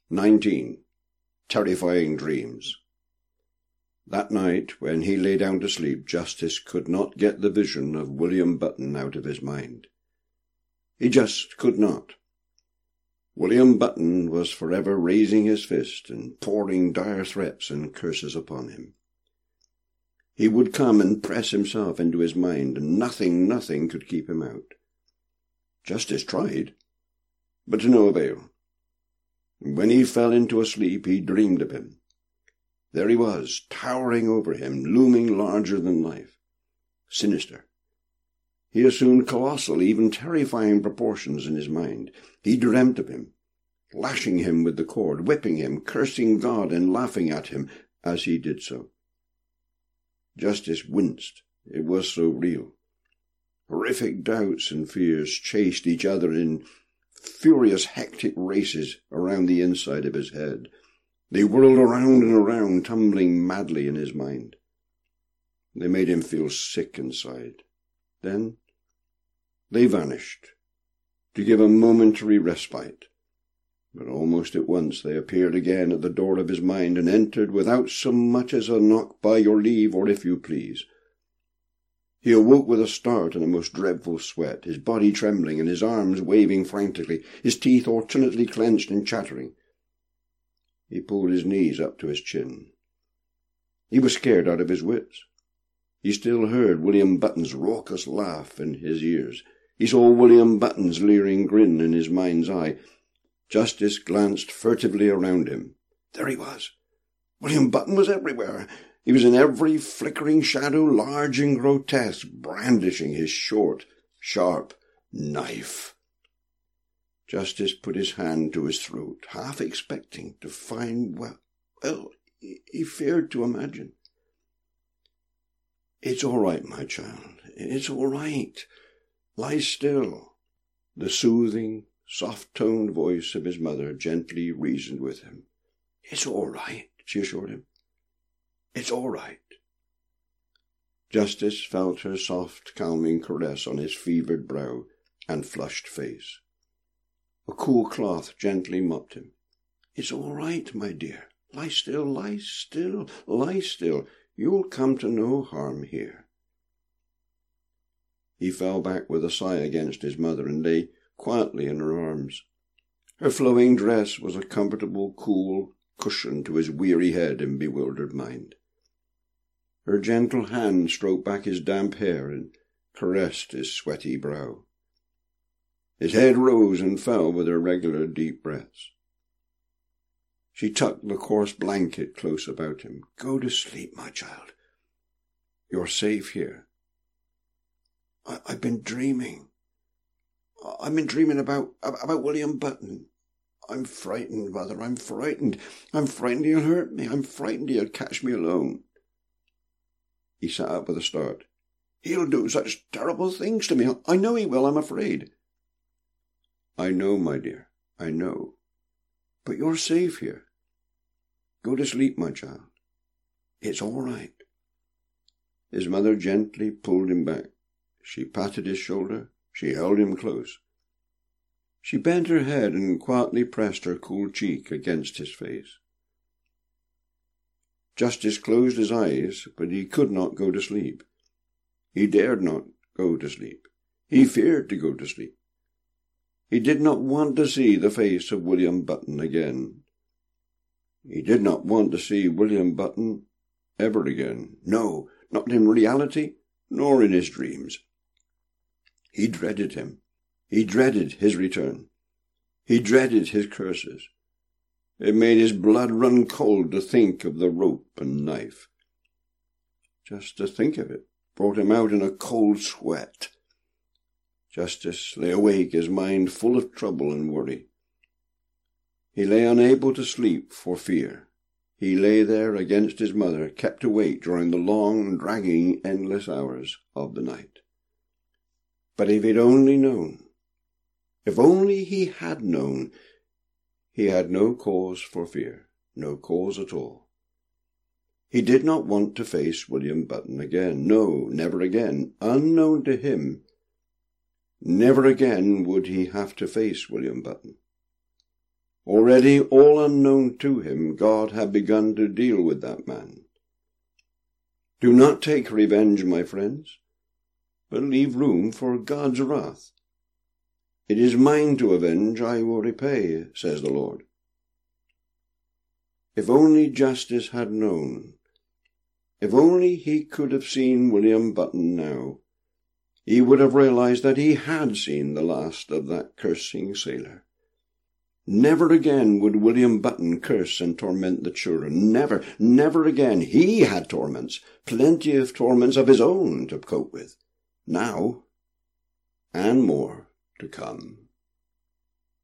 19. Terrifying Dreams. That night, when he lay down to sleep, Justice could not get the vision of William Button out of his mind. He just could not. William Button was forever raising his fist and pouring dire threats and curses upon him. He would come and press himself into his mind, and nothing could keep him out. Justice tried, but to no avail. When he fell into a sleep, he dreamed of him. There he was, towering over him, looming larger than life, sinister. He assumed colossal, even terrifying proportions in his mind. He dreamt of him, lashing him with the cord, whipping him, cursing God and laughing at him as he did so. Justice winced. It was so real. Horrific doubts and fears chased each other in furious, hectic races around the inside of his head. They whirled around and around, tumbling madly in his mind. They made him feel sick inside. Then they vanished, to give a momentary respite. But almost at once they appeared again at the door of his mind, and entered without so much as a knock, by your leave, or if you please. He awoke with a start and a most dreadful sweat, his body trembling and his arms waving frantically, his teeth alternately clenched and chattering. He pulled his knees up to his chin. He was scared out of his wits. He still heard William Button's raucous laugh in his ears. He saw William Button's leering grin in his mind's eye. Justice glanced furtively around him. There he was. William Button was everywhere. He was in every flickering shadow, large and grotesque, brandishing his short, sharp knife. Justice put his hand to his throat, half expecting to find, he feared to imagine. "It's all right, my child. It's all right. Lie still." The soothing, soft-toned voice of his mother gently reasoned with him. "It's all right," she assured him. "It's all right." Justice felt her soft, calming caress on his fevered brow and flushed face. A cool cloth gently mopped him. "It's all right, my dear. Lie still, lie still, lie still. You'll come to no harm here." He fell back with a sigh against his mother and lay quietly in her arms. Her flowing dress was a comfortable, cool cushion to his weary head and bewildered mind. Her gentle hand stroked back his damp hair and caressed his sweaty brow. His head rose and fell with her regular deep breaths. She tucked the coarse blanket close about him. "Go to sleep, my child. You're safe here." I've been dreaming. I've been dreaming about William Button. I'm frightened, mother. I'm frightened. I'm frightened he'll hurt me. I'm frightened he'll catch me alone." He sat up with a start. "He'll do such terrible things to me. I know he will. I'm afraid." "I know, my dear. I know. But you're safe here. Go to sleep, my child. It's all right." His mother gently pulled him back. She patted his shoulder. She held him close. She bent her head and quietly pressed her cool cheek against his face. Justice closed his eyes, but he could not go to sleep. He dared not go to sleep. He feared to go to sleep. He did not want to see the face of William Button again. He did not want to see William Button ever again. No, not in reality, nor in his dreams. He dreaded him. He dreaded his return. He dreaded his curses. It made his blood run cold to think of the rope and knife. Just to think of it brought him out in a cold sweat. Justice lay awake, his mind full of trouble and worry. He lay unable to sleep for fear. He lay there against his mother, kept awake during the long, dragging, endless hours of the night. But if he'd only known, if only he had known, he had no cause for fear, no cause at all. He did not want to face William Button again. No, never again. Unknown to him, never again would he have to face William Button. Already, all unknown to him, God had begun to deal with that man. Do not take revenge, my friends, but leave room for God's wrath. It is mine to avenge, I will repay, says the Lord. If only Justice had known, if only he could have seen William Button now, he would have realized that he had seen the last of that cursing sailor. Never again would William Button curse and torment the children. Never, never again. He had torments, plenty of torments of his own to cope with, now, and more to come.